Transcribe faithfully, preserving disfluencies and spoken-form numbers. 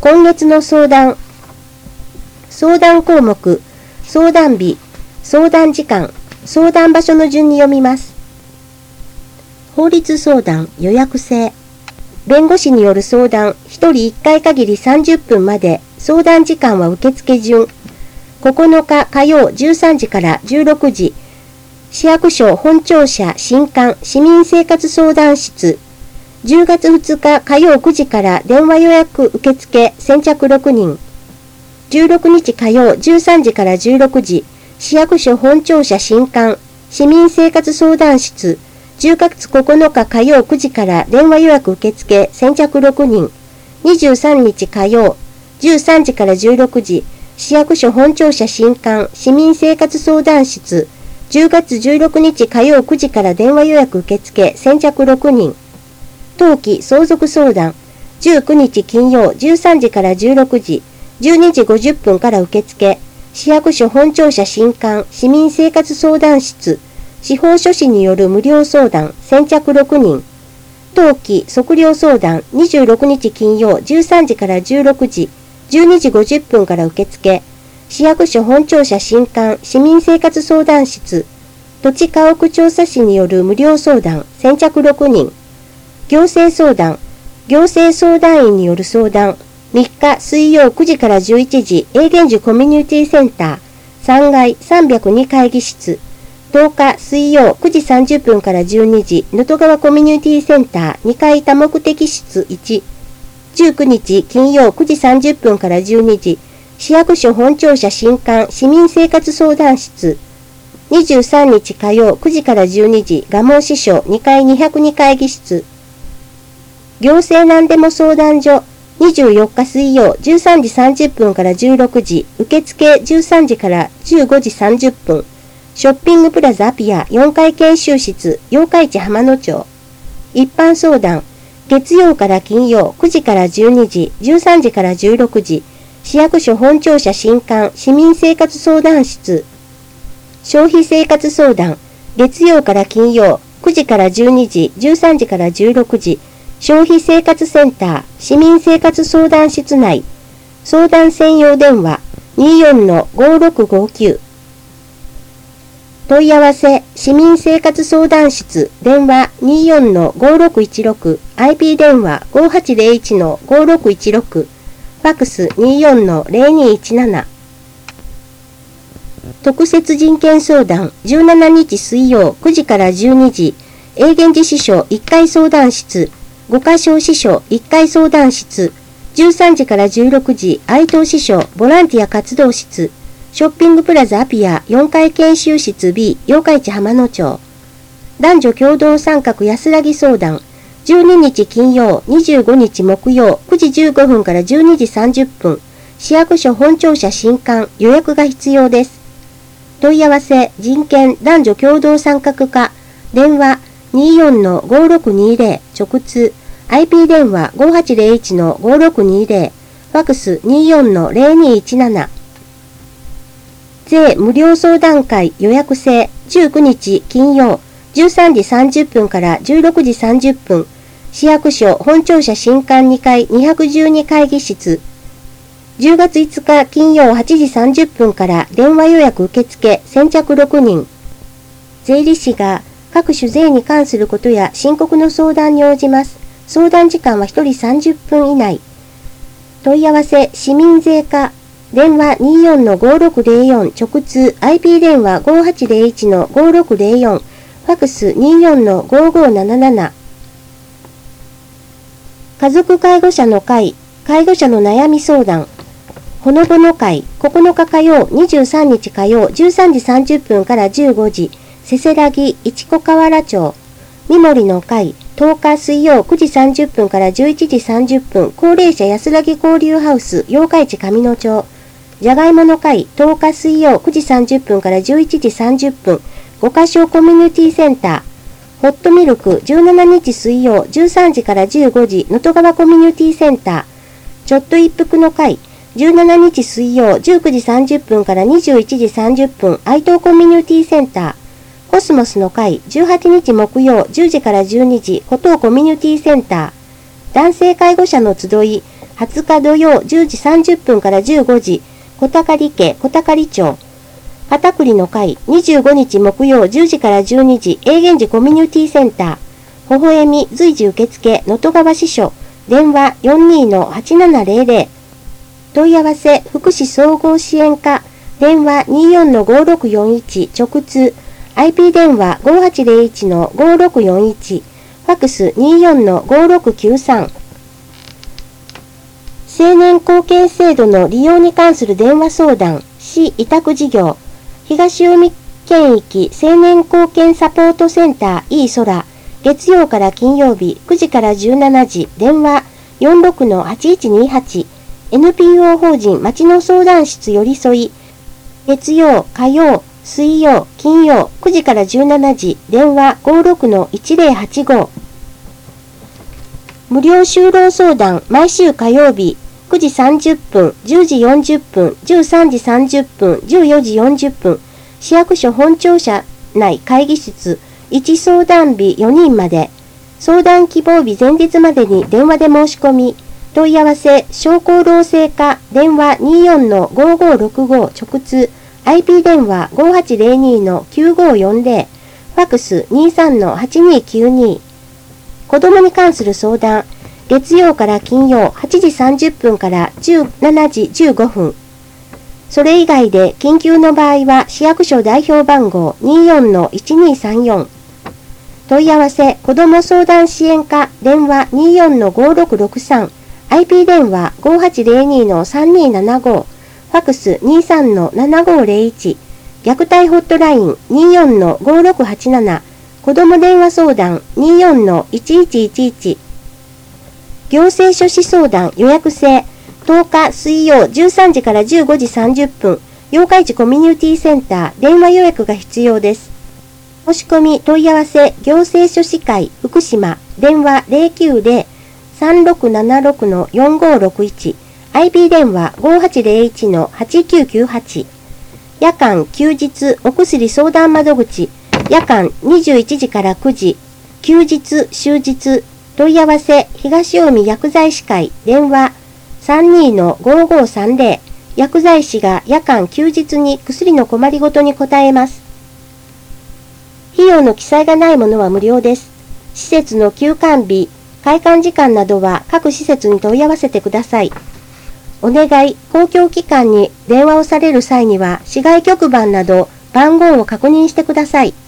今月の相談。相談項目、相談日、相談時間、相談場所の順に読みます。法律相談予約制。弁護士による相談、ひとりいっかい限りさんじゅっぷんまで、相談時間は受付順。ここのか火曜じゅうさんじからじゅうろくじ、市役所本庁舎新館市民生活相談室。じゅうがつふつか火曜くじから電話予約受付先着ろくにん。じゅうろくにち火曜じゅうさんじからじゅうろくじ、市役所本庁舎新館市民生活相談室。じゅうがつここのか火曜くじから電話予約受付先着ろくにん。にじゅうさんにち火曜じゅうさんじからじゅうろくじ、市役所本庁舎新館市民生活相談室。じゅうがつじゅうろくにち火曜くじから電話予約受付先着ろくにん。当期相続相談。じゅうくにち金曜じゅうさんじからじゅうろくじ、じゅうにじごじゅっぷんから受付。市役所本庁舎新館市民生活相談室。司法書士による無料相談先着ろくにん。当期測量相談。にじゅうろくにち金曜じゅうさんじからじゅうろくじ、じゅうにじごじゅっぷんから受付。市役所本庁舎新館市民生活相談室。土地家屋調査士による無料相談先着ろくにん。行政相談。行政相談員による相談。みっか水曜くじからじゅういちじ、永源樹コミュニティセンターさんがいさんびゃくに会議室。とおか水曜くじさんじゅっぷんからじゅうにじ、能登川コミュニティセンターにかい多目的室いち。じゅうくにち金曜くじさんじゅっぷんからじゅうにじ、市役所本庁舎新館市民生活相談室。にじゅうさんにち火曜くじからじゅうにじ、蒲生支所にかいにひゃくに会議室。行政なんでも相談所。にじゅうよっか水曜じゅうさんじさんじゅっぷんからじゅうろくじ、受付じゅうさんじからじゅうごじさんじゅっぷん。ショッピングプラザアピアよんかい研修室、八日市浜野町。一般相談。月曜から金曜くじからじゅうにじ、じゅうさんじからじゅうろくじ、市役所本庁舎新館市民生活相談室。消費生活相談。月曜から金曜くじからじゅうにじ、じゅうさんじからじゅうろくじ、消費生活センター市民生活相談室内。相談専用電話 にじゅうよんのごろくごきゅう。問い合わせ市民生活相談室電話 にじゅうよんのごろくいちろく、アイピー 電話 ごはちゼロいちのごろくいちろく、ファックス にじゅうよんのゼロにいちなな。特設人権相談。じゅうしちにち水曜くじからじゅうにじ、永源寺支所いっかい相談室。五箇所支所いっかい相談室。じゅうさんじからじゅうろくじ、愛東支所ボランティア活動室。ショッピングプラザアピアよんかい研修室 B、八日市浜野町。男女共同参画安らぎ相談。じゅうににち金曜、にじゅうごにち木曜、くじじゅうごふんからじゅうにじさんじゅっぷん。市役所本庁舎新館、予約が必要です。問い合わせ、人権男女共同参画課。電話 にじゅうよんのごろくにゼロ、直通。アイピー 電話 ごはちゼロいちのごろくにゼロ。ファックス にじゅうよんのゼロにいちなな。税無料相談会予約制。じゅうくにち金曜、じゅうさんじさんじゅっぷんからじゅうろくじさんじゅっぷん。市役所本庁舎新館にかいにひゃくじゅうに会議室。じゅうがついつか金曜はちじさんじゅっぷんから電話予約受付先着ろくにん。税理士が各種税に関することや申告の相談に応じます。相談時間はひとりさんじゅっぷん以内。問い合わせ市民税課。電話 にじゅうよんのごろくゼロよん 直通。アイピー 電話 ごはちゼロいちのごろくゼロよん。ファックス にじゅうよんのごごなななな。家族介護者の会。介護者の悩み相談。ほのぼの会。ここのか火曜、にじゅうさんにち火曜、じゅうさんじさんじゅっぷんからじゅうごじ。せせらぎ、市子河原町。みもりの会。とおか水曜くじさんじゅっぷんからじゅういちじさんじゅっぷん。高齢者安らぎ交流ハウス、八日市上野町。じゃがいもの会。とおか水曜くじさんじゅっぷんからじゅういちじさんじゅっぷん。五箇所コミュニティセンター。ホットミルク。じゅうしちにち水曜じゅうさんじからじゅうごじ。能登川コミュニティセンター。ちょっと一服の会。じゅうしちにち水曜じゅうくじさんじゅっぷんからにじゅういちじさんじゅっぷん。愛東コミュニティセンター。コスモスの会。じゅうはちにち木曜じゅうじからじゅうにじ。湖東コミュニティセンター。男性介護者の集い。 はつか土曜じゅうじさんじゅっぷんからじゅうごじ、小高里家小高里町。旗栗の会にじゅうごにち木曜じゅうじからじゅうにじ、永源寺コミュニティセンター。微笑み随時受付能登川支所。電話 よんにーはちななゼロゼロ。問い合わせ福祉総合支援課。電話 にーよんのごろくよんいち 直通。アイピー 電話 ごはちゼロいちのごろくよんいち。ファックス にーよんのごろくきゅうさん。青年後見制度の利用に関する電話相談、市委託事業、東近江県域青年後見サポートセンター E 空、月曜から金曜日くじからじゅうしちじ、電話 よんろくのはちいちにはち、エヌピーオー 法人町の相談室寄り添い、月曜、火曜、水曜、金曜くじからじゅうしちじ、電話 ごろくのいちゼロはちご。無料就労相談、毎週火曜日、くじさんじゅっぷん、じゅうじよんじゅっぷん、じゅうさんじさんじゅっぷん、じゅうよじよんじゅっぷん、市役所本庁舎内会議室、いち相談日よにんまで、相談希望日前日までに電話で申し込み、問い合わせ、商工労政課、電話 にーよんのごごろくご 直通、アイピー 電話 ごはちゼロにのきゅうごよんゼロ、ファックス にーさんのはちにきゅうに。子供に関する相談、月曜から金曜はちじさんじゅっぷんからじゅうしちじじゅうごふん。それ以外で緊急の場合は市役所代表番号 にーよんのいちにさんよん。問い合わせ子ども相談支援課電話 にーよんのごろくろくさん。アイピー 電話 ごはちゼロにのさんにーななご。ファックス にーさんのななごゼロいち。虐待ホットライン にーよんのごろくはちなな。子ども電話相談 にーよんのいちいちいちいち。行政書士相談予約制とおか水曜じゅうさんじからじゅうごじさんじゅっぷん八日市コミュニティセンター電話予約が必要です。申し込み問い合わせ行政書士会福島電話 ゼロきゅうゼロ さんろくななろくのよんごろくいち アイピー 電話 ごはちゼロいちのはちきゅうきゅうはち。夜間休日お薬相談窓口夜間にじゅういちじからくじ休日終日問い合わせ東近江薬剤師会電話 さんにのごごさんゼロ。薬剤師が夜間休日に薬の困りごとに答えます。費用の記載がないものは無料です。施設の休館日、開館時間などは各施設に問い合わせてください。お願い、公共機関に電話をされる際には市外局番など番号を確認してください。